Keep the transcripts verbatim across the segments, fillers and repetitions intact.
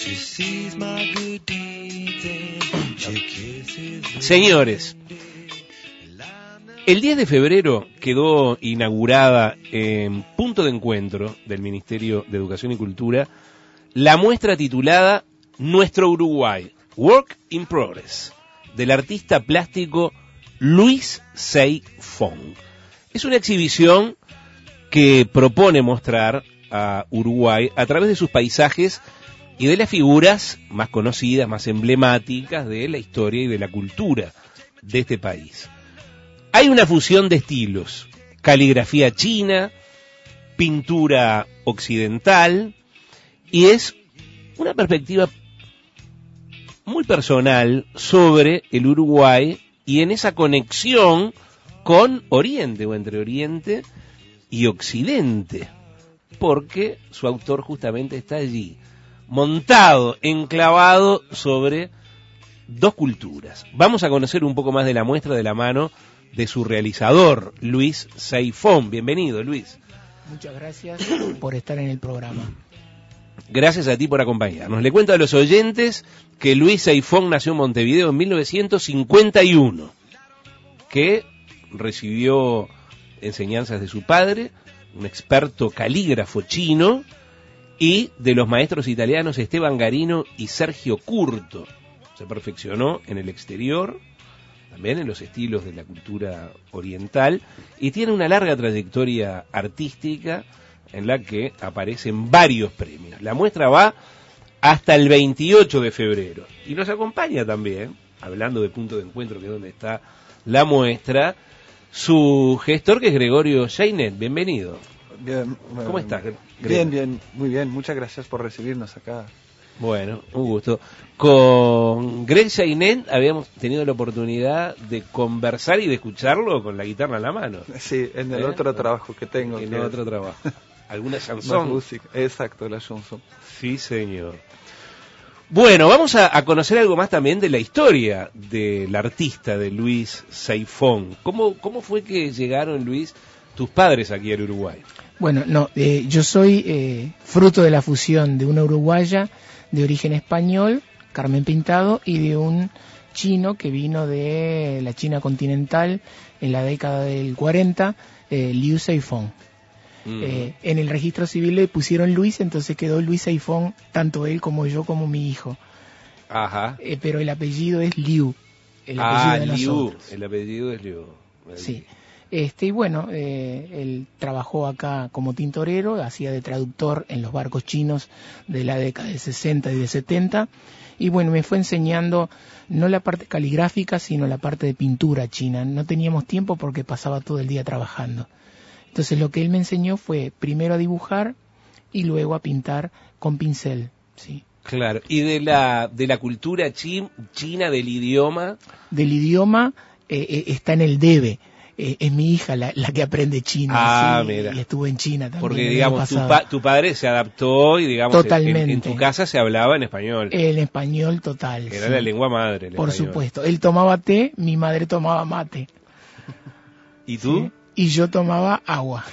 Señores, el diez de febrero quedó inaugurada en punto de encuentro del Ministerio de Educación y Cultura la muestra titulada Nuestro Uruguay, Work in Progress, del artista plástico Luis Sey-Fong. Es una exhibición que propone mostrar a Uruguay a través de sus paisajes y de las figuras más conocidas, más emblemáticas de la historia y de la cultura de este país. Hay una fusión de estilos: caligrafía china, pintura occidental, y es una perspectiva muy personal sobre el Uruguay y en esa conexión con Oriente o entre Oriente y Occidente, porque su autor justamente está allí, montado, enclavado sobre dos culturas. Vamos a conocer un poco más de la muestra de la mano de su realizador, Luis Sey-Fong. Bienvenido, Luis. Muchas gracias por estar en el programa. Gracias a ti por acompañarnos. Le cuento a los oyentes que Luis Sey-Fong nació en Montevideo en mil novecientos cincuenta y uno, que recibió enseñanzas de su padre, un experto calígrafo chino, y de los maestros italianos Esteban Garino y Sergio Curto. Se perfeccionó en el exterior, también en los estilos de la cultura oriental, y tiene una larga trayectoria artística en la que aparecen varios premios. La muestra va hasta el veintiocho de febrero, y nos acompaña también, hablando de punto de encuentro, que es donde está la muestra, su gestor, que es Gregorio Jainet. Bienvenido. Bien, bueno, ¿Cómo estás? Bien, bien, muy bien. Muchas gracias por recibirnos acá. Bueno, un gusto. Con Greg Jainet habíamos tenido la oportunidad de conversar y de escucharlo con la guitarra en la mano. Sí, en el ¿Eh? otro trabajo que tengo. En que el es... otro trabajo. ¿Alguna chanson? música. Exacto, la chanson. Sí, señor. Bueno, vamos a, a conocer algo más también de la historia del artista, de Luis Sey-Fong. ¿Cómo, ¿Cómo fue que llegaron, Luis, tus padres aquí al Uruguay? Bueno, no, eh, yo soy eh, fruto de la fusión de una uruguaya de origen español, Carmen Pintado, y de un chino que vino de la China continental en la década del cuarenta, eh, Liu Sey-Fong. Mm. Eh, en el registro civil le pusieron Luis, entonces quedó Luis Sey-Fong, tanto él como yo como mi hijo. Ajá. Eh, pero el apellido es Liu. El apellido ah, de Liu. Nosotros. El apellido es Liu. Sí. Este, y bueno, eh, él trabajó acá como tintorero, hacía de traductor en los barcos chinos de la década de sesenta y de setenta, y bueno, me fue enseñando no la parte caligráfica, sino la parte de pintura china. No teníamos tiempo porque pasaba todo el día trabajando. Entonces lo que él me enseñó fue primero a dibujar y luego a pintar con pincel, ¿sí? Claro, y de la de la cultura chi, china, del idioma. Del idioma eh, eh, está en el debe. Eh, es mi hija la, la que aprende chino. Ah, ¿sí? mira. Y estuvo en China también. Porque, digamos, tu, pa, tu padre se adaptó y, digamos, Totalmente. En, en tu casa se hablaba en español. En español total. Era sí. la lengua madre. Por español. supuesto. Él tomaba té, mi madre tomaba mate. ¿Y tú? ¿Sí? Y yo tomaba agua.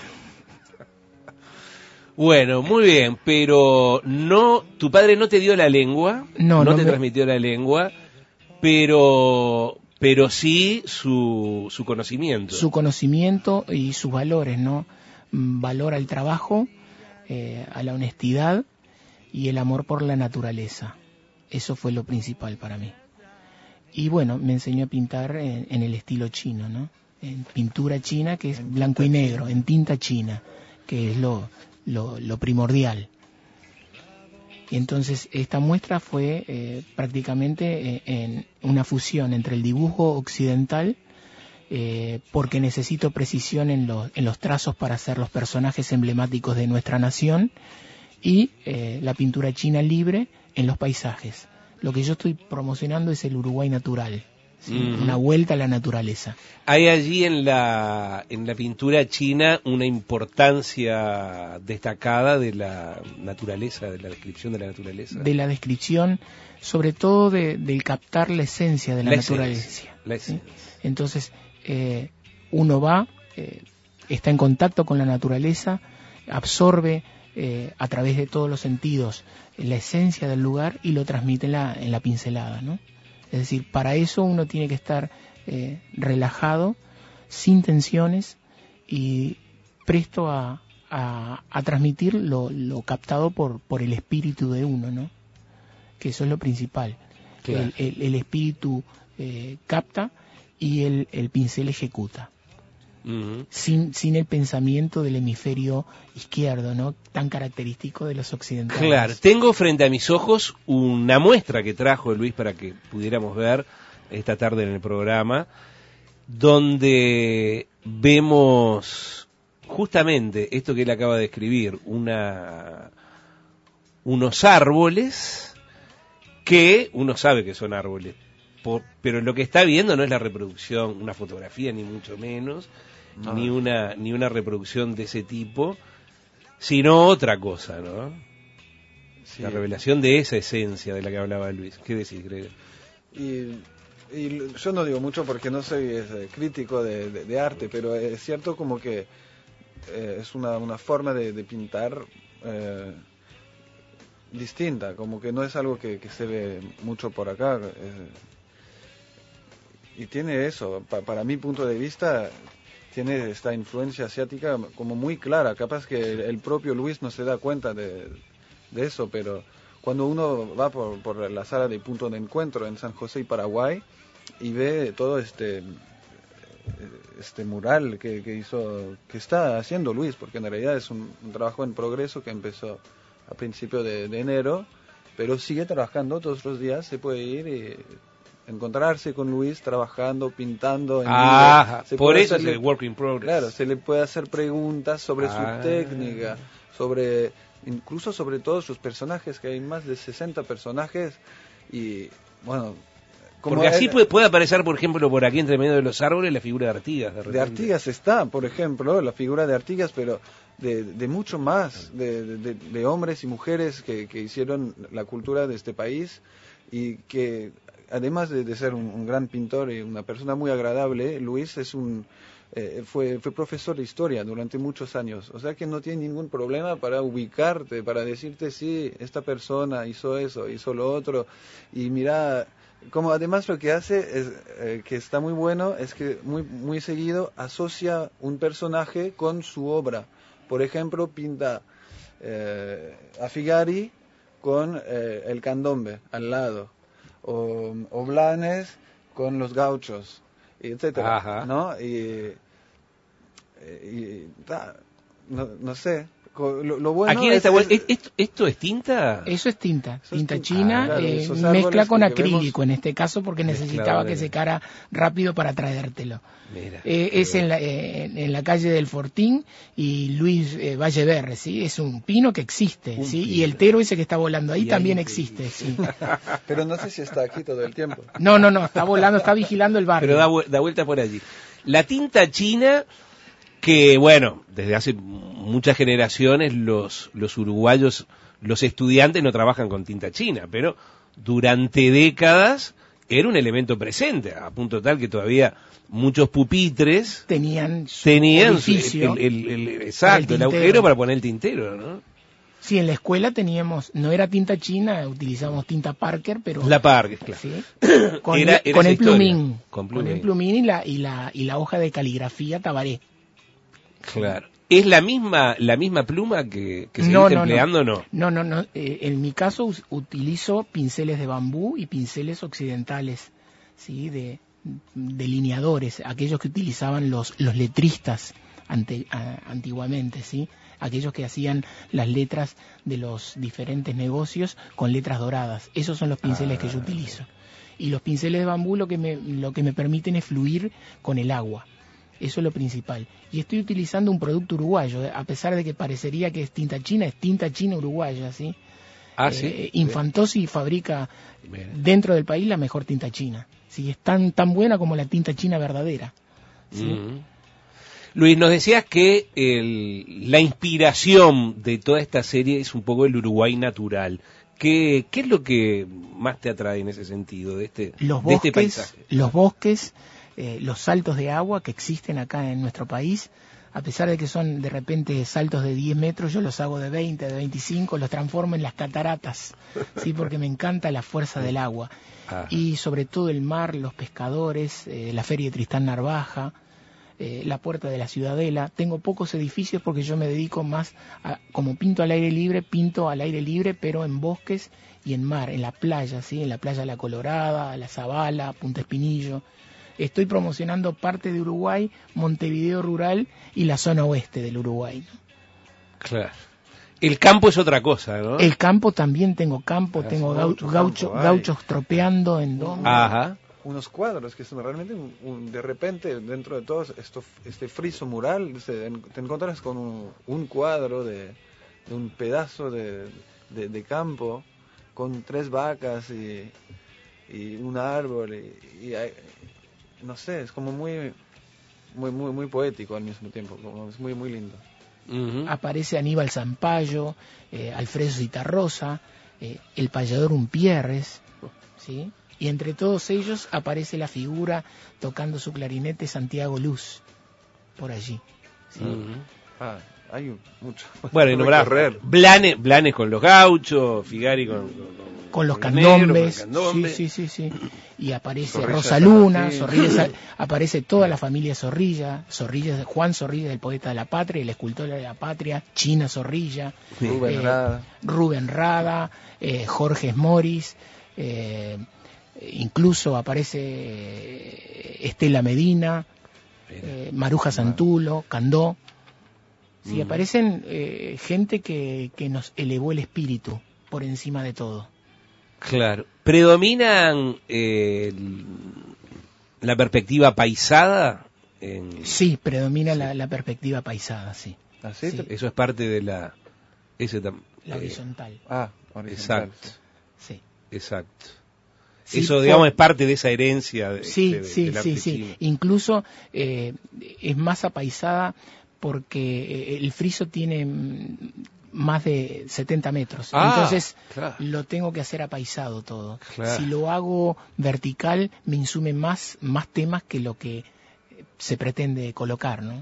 Bueno, muy bien, pero no, tu padre no te dio la lengua, no, no, no te me... transmitió la lengua, pero... pero sí su, su conocimiento. Su conocimiento y sus valores, ¿no? Valor al trabajo, eh, a la honestidad y el amor por la naturaleza. Eso fue lo principal para mí. Y bueno, me enseñó a pintar en, en el estilo chino, ¿no? En pintura china, que es blanco y negro, en tinta china, que es lo, lo, lo primordial. Y entonces esta muestra fue eh, prácticamente eh, en una fusión entre el dibujo occidental, eh, porque necesito precisión en los, en los trazos para hacer los personajes emblemáticos de nuestra nación, y eh, la pintura china libre en los paisajes. Lo que yo estoy promocionando es el Uruguay natural, ¿sí? Mm-hmm. Una vuelta a la naturaleza. Hay allí en la en la pintura china una importancia destacada de la naturaleza, de la descripción de la naturaleza. De la descripción, sobre todo de, del captar la esencia de la, la naturaleza. Esencia, la esencia. ¿Sí? Entonces, eh, uno va, eh, está en contacto con la naturaleza, absorbe eh, a través de todos los sentidos la esencia del lugar y lo transmite en la, en la pincelada, ¿no? Es decir, para eso uno tiene que estar eh, relajado, sin tensiones y presto a, a, a transmitir lo, lo captado por, por el espíritu de uno, ¿no? Que eso es lo principal. Claro. El, el, el espíritu eh, capta y el, el pincel ejecuta. Uh-huh. sin, sin el pensamiento del hemisferio izquierdo, ¿no? Tan característico de los occidentales. Claro, tengo frente a mis ojos una muestra que trajo Luis para que pudiéramos ver esta tarde en el programa, donde vemos justamente esto que él acaba de escribir, una, unos árboles que uno sabe que son árboles, por, pero lo que está viendo no es la reproducción, una fotografía ni mucho menos, no. ni una ni una reproducción de ese tipo, sino otra cosa, ¿no? Sí. La revelación de esa esencia de la que hablaba Luis. ¿Qué decís, Greg? Y, y yo no digo mucho porque no soy es, crítico de, de, de arte, pero es cierto como que eh, es una, una forma de, de pintar eh, distinta, como que no es algo que, que se ve mucho por acá. Eh, y tiene eso, pa, para mi punto de vista, tiene esta influencia asiática como muy clara. Capaz que el, el propio Luis no se da cuenta de, de eso, pero cuando uno va por, por la sala de punto de encuentro en San José y Paraguay y ve todo este este mural que, que hizo, que está haciendo Luis, porque en realidad es un, un trabajo en progreso que empezó a principios de, de enero, pero sigue trabajando todos los días. Se puede ir y encontrarse con Luis trabajando, pintando. En ah, se por eso hacerle, es el work in progress. Claro, se le puede hacer preguntas sobre ah. su técnica, sobre incluso sobre todos sus personajes, que hay más de sesenta personajes, y bueno, como porque así él, puede, puede aparecer, por ejemplo, por aquí entre medio de los árboles la figura de Artigas. De, de Artigas está, por ejemplo, la figura de Artigas, pero de, de mucho más, de, de, de hombres y mujeres que, que hicieron la cultura de este país, y que además de, de ser un, un gran pintor y una persona muy agradable, Luis es un eh, fue, fue profesor de historia durante muchos años, o sea que no tiene ningún problema para ubicarte, para decirte sí, esta persona hizo eso, hizo lo otro, y mira, como además lo que hace es eh, que está muy bueno, es que muy muy seguido asocia un personaje con su obra. Por ejemplo, pinta eh, a Figari con eh, el candombe al lado, o, o Blanes con los gauchos, etcétera. Ajá. ¿No? Y, y ta, no, no sé. Lo, lo bueno Aquí en es, esta web, es, ¿esto, ¿Esto es tinta? Eso es tinta, eso tinta es china, ah, claro, eh, mezcla con acrílico en este caso porque necesitaba que secara rápido para traértelo. Mira, eh, es en la, eh, en la calle del Fortín y Luis eh, Valleverre, ¿sí? Es un pino que existe, ¿sí? Y el tero ese que está volando ahí y también ahí, existe, sí. Pero no sé si está aquí todo el tiempo. No, no, no, está volando, está vigilando el barrio. Pero da, da vuelta por allí. La tinta china, que bueno, desde hace muchas generaciones los, los uruguayos, los estudiantes no trabajan con tinta china, pero durante décadas era un elemento presente, a punto tal que todavía muchos pupitres tenían su tenían orificio, el, el, el, el, exacto, el, el agujero para poner el tintero, ¿no? Sí, en la escuela teníamos, no era tinta china, utilizamos tinta Parker, pero la Parker, claro. ¿sí? con, era, el, era con el plumín, con plumín, con el plumín y la y la y la hoja de caligrafía Tabaré. Claro. ¿Es la misma la misma pluma que, que se no, está no, empleando o no? No, no, no. Eh, en mi caso us, utilizo pinceles de bambú y pinceles occidentales, sí, de delineadores, aquellos que utilizaban los los letristas ante, a, antiguamente, sí, aquellos que hacían las letras de los diferentes negocios con letras doradas. Esos son los pinceles ah. que yo utilizo. Y los pinceles de bambú lo que me lo que me permiten es fluir con el agua. Eso es lo principal. Y estoy utilizando un producto uruguayo, a pesar de que parecería que es tinta china, es tinta china uruguaya, ¿sí? Ah, eh, sí. Infantosi fabrica Bien. dentro del país la mejor tinta china. Sí, es tan tan buena como la tinta china verdadera. ¿Sí? Mm. Luis, nos decías que el, la inspiración de toda esta serie es un poco el Uruguay natural. ¿Qué, qué es lo que más te atrae en ese sentido, de este, los de bosques, este paisaje? Los bosques, eh, los saltos de agua que existen acá en nuestro país, A pesar de que son de repente saltos de diez metros, yo los hago de veinte, de veinticinco, los transformo en las cataratas, sí, porque me encanta la fuerza del agua. Ajá. Y sobre todo el mar, los pescadores, eh, la feria de Tristán Narvaja, eh, la puerta de la Ciudadela. Tengo pocos edificios porque yo me dedico más a, como pinto al aire libre, pinto al aire libre, pero en bosques y en mar, en la playa, sí, en la playa La Colorada, La Zabala, Punta Espinillo. Estoy promocionando parte de Uruguay, Montevideo rural y la zona oeste del Uruguay, ¿no? Claro. El campo es otra cosa, ¿no? El campo también, tengo campo, Ah, tengo sí, gau- mucho gaucho- campo hay. gauchos tropeando en domo. Ajá. Unos cuadros que son realmente, un- un- de repente, dentro de todo esto, este friso mural, se- en- te encuentras con un, un cuadro de, de un pedazo de, de, de campo con tres vacas y, y un árbol y, y hay- no sé, es como muy muy muy muy poético al mismo tiempo, como es muy muy lindo. Ujú. Aparece Aníbal Zampayo, eh, Alfredo Citarrosa, eh, el payador Umpierres, ¿sí? Y entre todos ellos aparece la figura tocando su clarinete Santiago Luz, por allí, ¿sí? Ujú. Ah, hay mucho. Bueno, y nombrás recorrer. Blanes, Blanes con los gauchos, Figari con, con, Con los con negros, candombes, con el candombe. sí, sí, sí, sí. Y aparece Zorrilla Rosa San Luna, Martín. Zorrilla, Sa- aparece toda la familia Zorrilla, Zorrilla, Juan Zorrilla, el poeta de la patria, el escultor de la patria, China Zorrilla, Rubén eh, Rada. Rubén Rada, eh, Jorge Moris, eh, incluso aparece eh, Estela Medina, eh, Maruja Santulo, Candó. Sí, Mm. aparecen eh, gente que, que nos elevó el espíritu por encima de todo. Claro. ¿Predominan eh, el- la perspectiva paisada? En... Sí, predomina La, la perspectiva paisada, sí. ¿Así? Sí. Eso es parte de la... Ese tam- La eh, horizontal, Ah, horizontal. exacto, sí. exacto. Sí, Eso, por- digamos, es parte de esa herencia de, Sí, de- sí, del sí, arte sí. chino. Incluso eh, es más apaisada porque eh, el friso tiene mm, más de setenta metros. Ah, Entonces claro. lo tengo que hacer apaisado todo. Claro. Si lo hago vertical me insume más, más temas que lo que se pretende colocar, ¿no?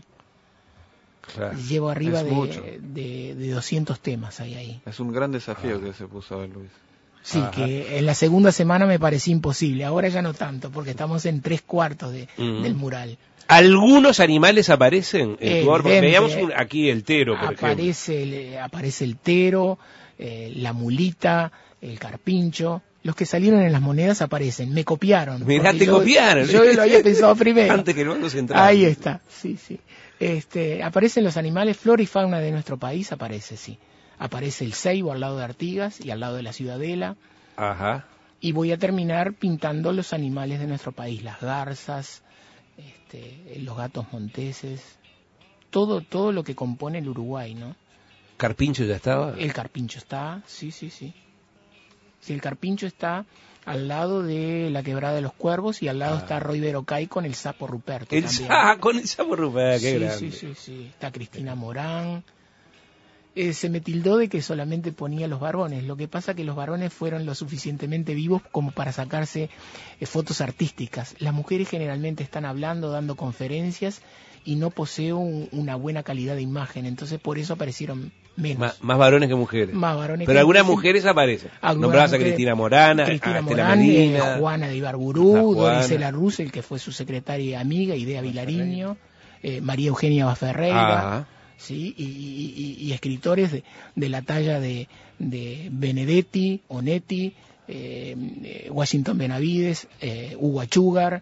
Claro. Llevo arriba Es de, mucho. de, de doscientos temas ahí ahí. Es un gran desafío que se puso hoy Luis. Sí, Ajá. que en la segunda semana me parecía imposible, ahora ya no tanto, porque estamos en tres cuartos de, Ujú. del mural. ¿Algunos animales aparecen en tu obra? Porque Evidente. veíamos un- aquí el tero, por ejemplo. Aparece el, aparece el tero, eh, la mulita, el carpincho. Los que salieron en las monedas aparecen, me copiaron. Mirá, porque te yo- copiaron. Yo lo había pensado primero. Antes que el Banco Central. Ahí está, sí, sí. Este, aparecen los animales, flora y fauna de nuestro país, aparece, sí. Aparece el ceibo al lado de Artigas y al lado de la Ciudadela. Ajá. Y voy a terminar pintando los animales de nuestro país, las garzas, este, los gatos monteses, todo, todo lo que compone el Uruguay, ¿no? ¿Carpincho ya estaba? El carpincho está, sí, sí, sí. Sí, el carpincho está al lado de la Quebrada de los Cuervos y al lado Ah. está Roy Berocay con el sapo Ruperto El también. sa- con el sapo Rupert, qué sí, grande. sí, sí, sí. Está Cristina Morán. Eh, se me tildó de que solamente ponía los varones. Lo que pasa que los varones fueron lo suficientemente vivos como para sacarse eh, fotos artísticas. Las mujeres generalmente están hablando, dando conferencias y no poseo un- una buena calidad de imagen. Entonces por eso aparecieron menos. Ma- más varones que mujeres. Más varones Pero que algunas mujeres. mujeres aparecen. Algunas Nombrabas a mujeres- Cristina Morana, Cristina a Estela Morán, eh, Medina. Juana de Ibarburú, La Juana. Dorisela Russell, que fue su secretaria y amiga, Idea Vilariño, eh, María Eugenia Baferreira, Ajá. ¿sí? y, y- y- y escritores de, de la talla de, de Benedetti, Onetti, eh, eh, Washington Benavides, eh, Hugo Achúgar.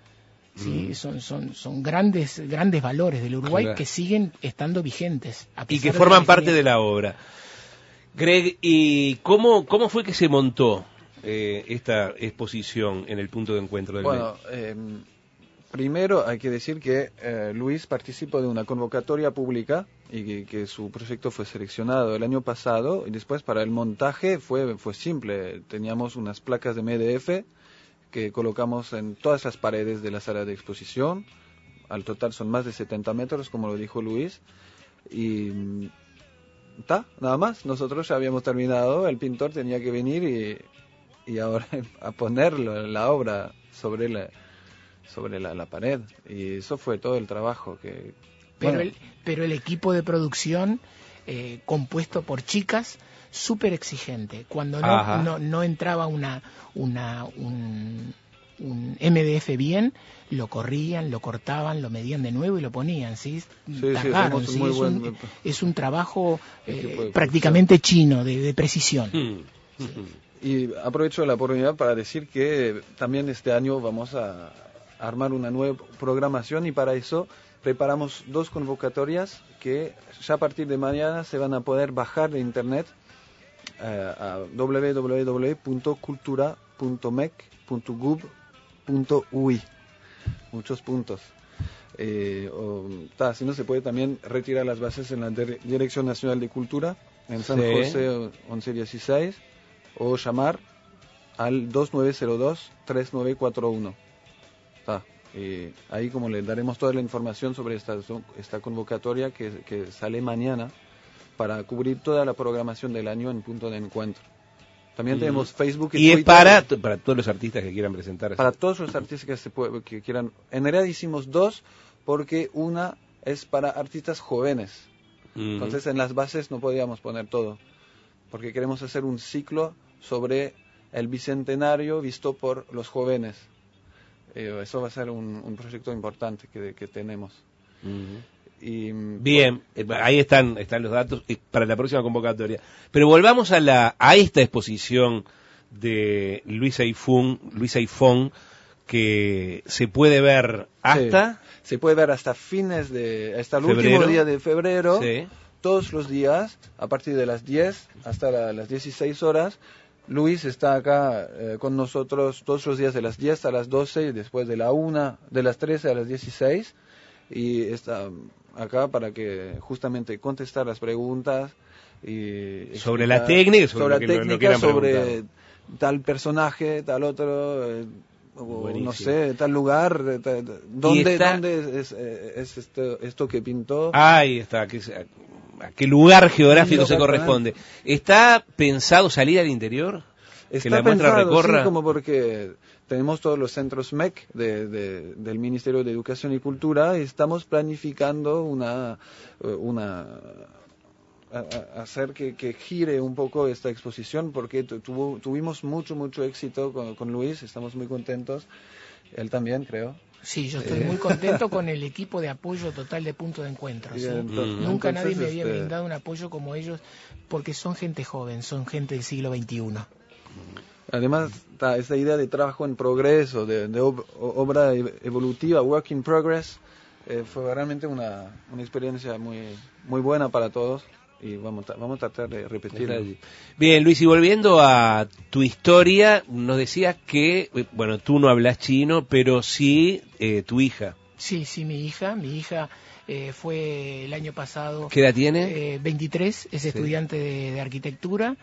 Sí, Mm. son, son, son grandes, grandes valores del Uruguay Claro. que siguen estando vigentes. a Y pesar que de forman la parte experiencia. de la obra. Greg, ¿y cómo, cómo fue que se montó eh, esta exposición en el punto de encuentro del Bueno, eh, primero hay que decir que eh, Luis participó de una convocatoria pública y que, que su proyecto fue seleccionado el año pasado, y después para el montaje fue, fue simple. Teníamos unas placas de M D F que colocamos en todas las paredes de la sala de exposición. Al total son más de setenta metros, como lo dijo Luis. Y está, nada más. Nosotros ya habíamos terminado, el pintor tenía que venir y, y ahora a ponerlo, la obra sobre la, sobre la, la pared. Y eso fue todo el trabajo que, Pero, Bueno. el, pero el equipo de producción, eh, compuesto por chicas, súper exigente. Cuando no, no, no entraba una, una, un, un M D F bien, lo corrían, lo cortaban, lo medían de nuevo y lo ponían, ¿sí? Sí, Tardaron, sí, ¿sí? muy Es, buen... un, es un trabajo Equipo eh, de prácticamente chino, de, de precisión. Mm. Sí. Y aprovecho la oportunidad para decir que también este año vamos a armar una nueva programación y para eso preparamos dos convocatorias que ya a partir de mañana se van a poder bajar de internet eh, a doble u doble u doble u punto cultura punto mec punto gov punto ui. Muchos puntos. Eh, o, ta, si no, se puede también retirar las bases en la Dirección Nacional de Cultura en San Sí. José once dieciséis o llamar al dos nueve cero dos, tres nueve cuatro uno. Ta, eh, ahí como le daremos toda la información sobre esta, esta convocatoria que, que sale mañana para cubrir toda la programación del año en punto de encuentro. También Mm. tenemos Facebook y, Y es Twitter. para, para todos los artistas que quieran presentarse. Para todos los artistas que, se puede, que quieran. En realidad hicimos dos, porque una es para artistas jóvenes. Mm. Entonces en las bases no podíamos poner todo, porque queremos hacer un ciclo sobre el bicentenario visto por los jóvenes. Eh, eso va a ser un, un proyecto importante que, que tenemos. Mm. Y, Bien, eh, ahí están, están los datos eh, para la próxima convocatoria. Pero volvamos a la a esta exposición de Luis Aifún, Luis Aifón, que se puede ver hasta... Sí, se puede ver hasta fines de... hasta el febrero. último día de febrero, Sí. todos los días, a partir de las diez hasta la- las dieciséis horas. Luis está acá eh, con nosotros todos los días de las diez a las doce y después de la una, de las trece a las dieciséis. Y está acá para que justamente contestar las preguntas y Sobre explicar- la técnica, sobre sobre lo que la lo- lo técnica, quieran sobre preguntar. tal personaje, tal otro, eh, o Buenísimo. no sé, tal lugar, eh, ta- ta- dónde, está- dónde es, es- es esto, esto que pintó. Ahí está, que se- a qué lugar geográfico se Exactamente. corresponde. ¿Está pensado salir al interior? Está que la muestra pensado, recorra. sí, como porque tenemos todos los centros M E C de, de- del Ministerio de Educación y Cultura y estamos planificando una, eh, una a- a- hacer que, que gire un poco esta exposición porque tu- tuvo, tuvimos mucho, mucho éxito con, con Luis, estamos muy contentos, él también creo. Sí, yo estoy Eh. muy contento con el equipo de apoyo total de Punto de Encuentro. Y ¿sí? entonces- Nunca entonces, nadie me había este, brindado un apoyo como ellos, porque son gente joven, son gente del siglo veintiuno. Además, ta, esta idea de trabajo en progreso, de, de ob- obra ev- evolutiva, work in progress, eh, fue realmente una, una experiencia muy, muy buena para todos y vamos, a- vamos a tratar de repetirlo. Bien, Luis, y volviendo a tu historia, nos decías que, eh, bueno, tú no hablas chino, pero sí eh, tu hija. Sí, sí, mi hija, mi hija eh, fue el año pasado... ¿Qué edad tiene? Eh, veintitrés, es Sí. estudiante de, de arquitectura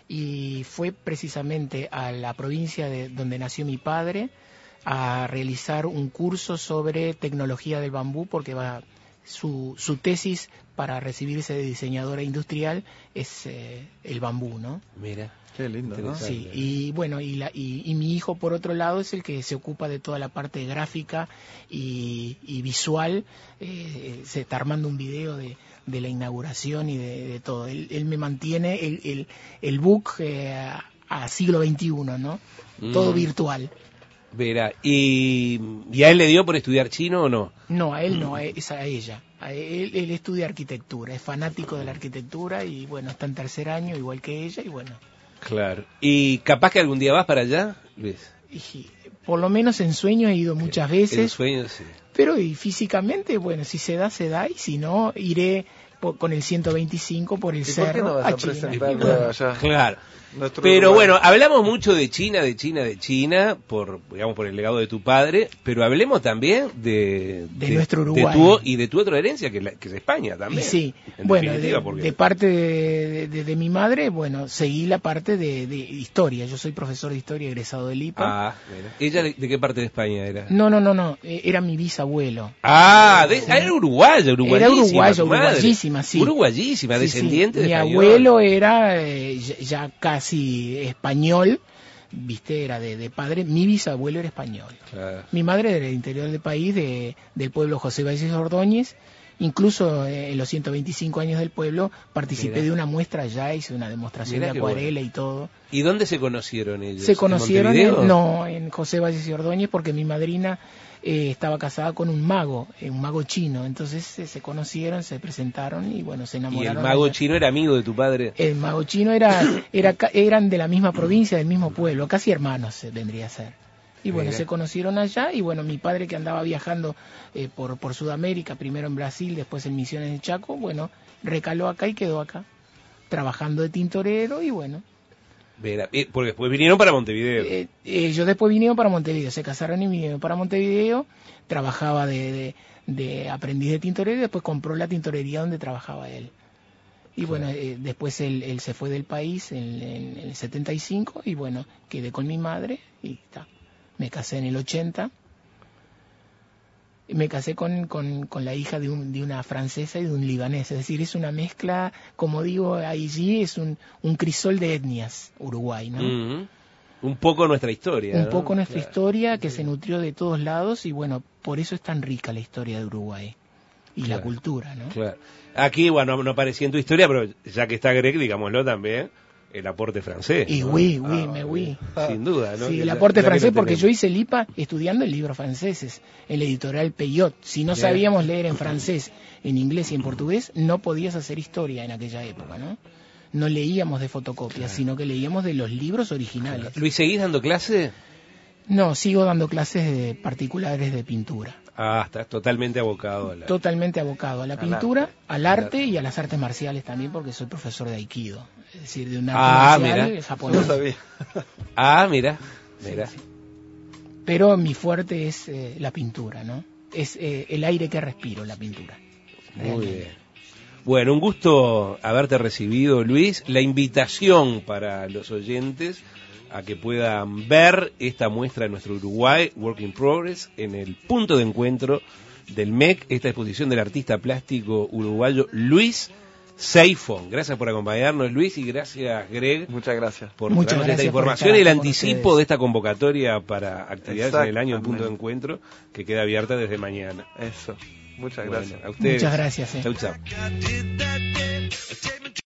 y fue precisamente a la provincia de donde nació mi padre a realizar un curso sobre tecnología del bambú porque va su, su tesis para recibirse de diseñadora industrial es eh, el bambú, ¿no? Mira. Qué lindo, ¿no? Sí, y bueno, y, la, y, y mi hijo por otro lado es el que se ocupa de toda la parte gráfica y, y visual, eh, se está armando un video de, de la inauguración y de, de todo. Él, él me mantiene el, el, el book eh, a, a siglo veintiuno, ¿no? Todo Mm. virtual. Verá, ¿y, ¿y a él le dio por estudiar chino o no? No, a él no, a- es a ella. A él, él estudia arquitectura, es fanático de la arquitectura y bueno, está en tercer año igual que ella y bueno. Claro. ¿Y capaz que algún día vas para allá, Luis? Y por lo menos en sueño he ido muchas En veces. sueños, sí. Pero y físicamente, bueno, si se da, se da, y si no, iré por- con el ciento veinticinco por el ¿Y por cerro qué no vas a a China. presentarlo allá? Claro. Nuestro Pero Uruguay. bueno, hablamos mucho de China, de China, de China, por digamos por el legado de tu padre, pero hablemos también de, De nuestro Uruguay. de tu, y de tu otra herencia, que es, la- que es España Y también. sí, en bueno, definitiva, de, porque- de parte de, de- de mi madre, bueno, seguí la parte de, de historia. Yo soy profesor de historia egresado del I P A. Ah, mira. ¿Ella de, de qué parte de España era? No, no, no, no, eh, era mi bisabuelo. Ah, de- ah, era uruguaya, uruguayísima. Era uruguaya, tu madre. uruguayísima, sí. Uruguayísima, Sí, sí. descendiente de Mi español. abuelo era eh, ya, ya casi español, viste, era de, de padre. Mi bisabuelo era español. Claro. Mi madre era del interior del país, de, del pueblo José Valles Ordóñez, Incluso eh, en los ciento veinticinco años del pueblo participé Mirá. de una muestra allá, hice una demostración Mirá de qué acuarela bueno. y todo. ¿Y dónde se conocieron ellos? Se conocieron, ¿En en, Montevideo? no, en José Valles y Ordóñez, porque mi madrina eh, estaba casada con un mago, eh, un mago chino. Entonces eh, se conocieron, se presentaron y bueno, se ¿Y enamoraron. el mago allá. chino era amigo de tu padre? El mago chino era, era, ca- eran de la misma provincia, del mismo pueblo, casi hermanos eh, vendría a ser. Y bueno, Mira. se conocieron allá y bueno, mi padre que andaba viajando eh, por, por Sudamérica, primero en Brasil, después en Misiones de Chaco, bueno, recaló acá y quedó acá, trabajando de tintorero y bueno. Verá, eh, porque después vinieron para Montevideo. Eh, ellos después vinieron para Montevideo, se casaron y vinieron para Montevideo, trabajaba de, de, de aprendiz de tintorero y después compró la tintorería donde trabajaba él. Y bueno, eh, después él, él se fue del país en, en el setenta y cinco y bueno, quedé con mi madre y está. Me casé en el ochenta. Me casé con, con, con la hija de, un, de una francesa y de un libanés. Es decir, es una mezcla, como digo allí, es un, un crisol de etnias, Uruguay, ¿no? Mm-hmm. Un poco nuestra historia. Un ¿no? poco nuestra Claro. historia que se nutrió de todos lados y bueno, por eso es tan rica la historia de Uruguay. Y Claro. la cultura, ¿no? Claro. Aquí, bueno, no aparecía en tu historia, pero ya que está Greg, digámoslo también, el aporte francés. Y ¿no? oui, oui, Ah, me oui. Sin duda, ¿no? Sí, Que el ya- aporte ya que francés, lo porque tenemos. yo hice el I P A estudiando el libro franceses, en la editorial Peyot. Si no Bien. sabíamos leer en francés, en inglés y en portugués, no podías hacer historia en aquella época, ¿no? No leíamos de fotocopias, sino que leíamos de los libros originales. Luis, ¿seguís dando clase? No, sigo dando clases de particulares de pintura. Ah, estás totalmente abocado a la... Totalmente abocado a la Al pintura, arte. al arte y a las artes marciales también, porque soy profesor de Aikido. Es decir, de un arte Ah, marcial mira. No japonés. sabía. Ah, mira, mira. Sí, sí. Pero mi fuerte es eh, la pintura, ¿no? Es eh, el aire que respiro, la pintura. Muy Realmente. bien. Bueno, un gusto haberte recibido, Luis. La invitación para los oyentes a que puedan ver esta muestra de nuestro Uruguay, Work in Progress, en el punto de encuentro del M E C, esta exposición del artista plástico uruguayo Luis Seifón. Gracias por acompañarnos, Luis, y gracias, Greg, Muchas gracias. por Muchas traernos esta gracias por información y estar el acá con anticipo ustedes. de esta convocatoria para actividades en el año en punto de Exactamente. encuentro, que queda abierta desde mañana. Eso. Muchas Bueno, gracias. a ustedes. Muchas gracias, eh. Chau, chau.